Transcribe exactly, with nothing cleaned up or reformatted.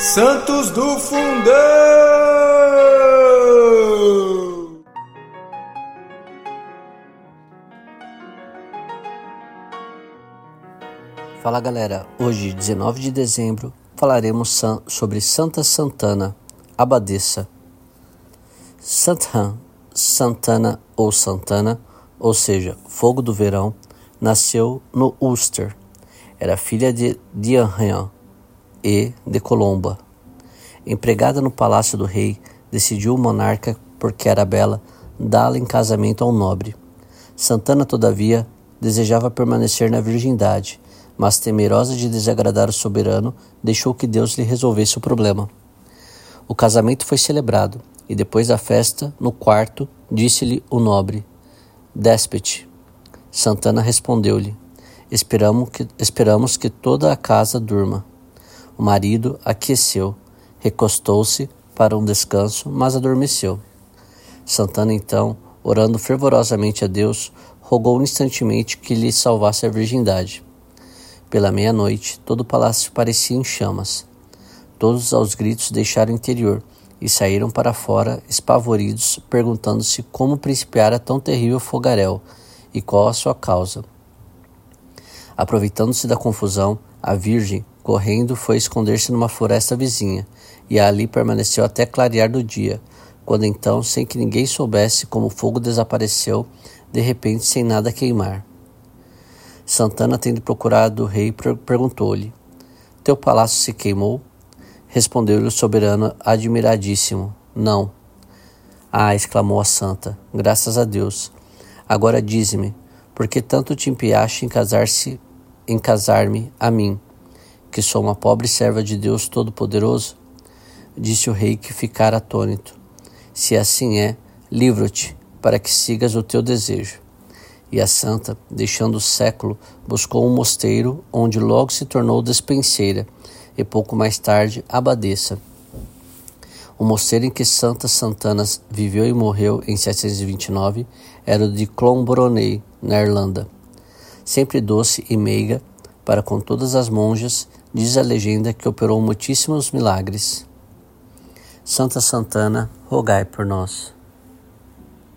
Santos do Fundão! Fala galera, hoje, dezenove de dezembro, falaremos sobre Santa Santana, abadesa. Santana, Santana ou Santana, ou seja, fogo do verão, nasceu no Ulster. Era filha de Diarmhain e de Colomba. Empregada no palácio do rei, decidiu o monarca, porque era bela, dá-la em casamento a um nobre. Santana, todavia, desejava permanecer na virgindade, mas temerosa de desagradar o soberano, deixou que Deus lhe resolvesse o problema. O casamento foi celebrado, e depois da festa, no quarto, disse-lhe o nobre: Despete. Santana respondeu-lhe: Esperamos que, esperamos que toda a casa durma. O marido aqueceu, recostou-se para um descanso, mas adormeceu. Santana, então, orando fervorosamente a Deus, rogou instantemente que lhe salvasse a virgindade. Pela meia-noite, todo o palácio parecia em chamas. Todos aos gritos deixaram o interior e saíram para fora, espavoridos, perguntando-se como principiara tão terrível fogaréu e qual a sua causa. Aproveitando-se da confusão, a virgem, correndo, foi esconder-se numa floresta vizinha, e ali permaneceu até clarear do dia, quando então, sem que ninguém soubesse como o fogo desapareceu, de repente sem nada queimar. Santana, tendo procurado o rei, perguntou-lhe: Teu palácio se queimou? Respondeu-lhe o soberano admiradíssimo: Não. Ah, exclamou a santa, graças a Deus. Agora dize-me, por que tanto te empenhaste em casar-se, em casar-me a mim, que sou uma pobre serva de Deus Todo-Poderoso? Disse o rei, que ficara atônito: Se assim é, livra-te, para que sigas o teu desejo. E a santa, deixando o século, buscou um mosteiro, onde logo se tornou despenseira, e pouco mais tarde abadesa. O mosteiro em que Santa Santana viveu e morreu em setecentos e vinte e nove era o de Clonbrony, na Irlanda. Sempre doce e meiga para com todas as monjas, diz a legenda que operou muitíssimos milagres. Santa Santana, rogai por nós.